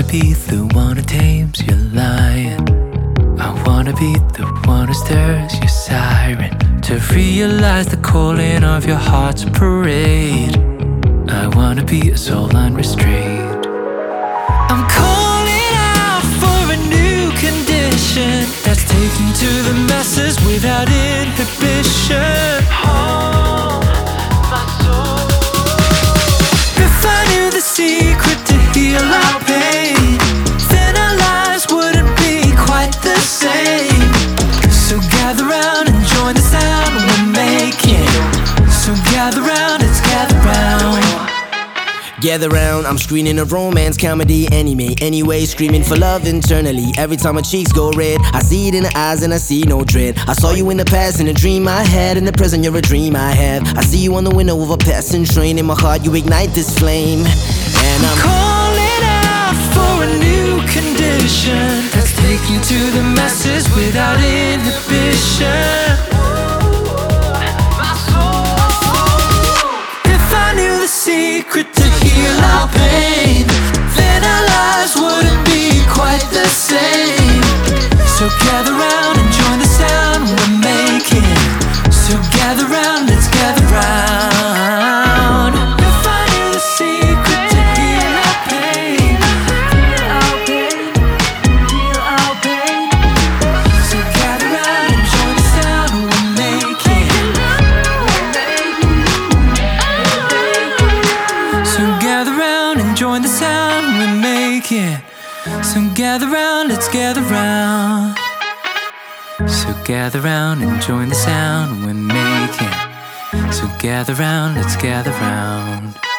be the one who tames your lion. I wanna be the one who stirs your siren, to realize the calling of your heart's parade. I wanna be a soul unrestrained. I'm calling out for a new condition that's taken to the masses without inhibition. Oh, my soul. If I knew the secret to heal our pain, then our lives wouldn't be quite the same. So gather round and join the sound we're making. So gather round, let's gather round. Gather round, I'm screening a romance, comedy, anime. Anyway, screaming for love internally. Every time my cheeks go red, I see it in the eyes and I see no dread. I saw you in the past, in a dream I had. In the present, you're a dream I have. I see you on the window of a passing train. In my heart, you ignite this flame. And I'm calling out for a new condition that's taking to the masses without inhibition. If I knew the secret to heal our pain, then our lives wouldn't be quite the same. So gather round and join the sound we're making. So gather round, let's gather round. If I knew the secret to heal our pain, heal our pain, heal our pain. So gather round and join the sound we're making. So gather round and join the sound we're making. So gather round, let's gather round. So gather round and join the sound we're making. So gather round, let's gather round.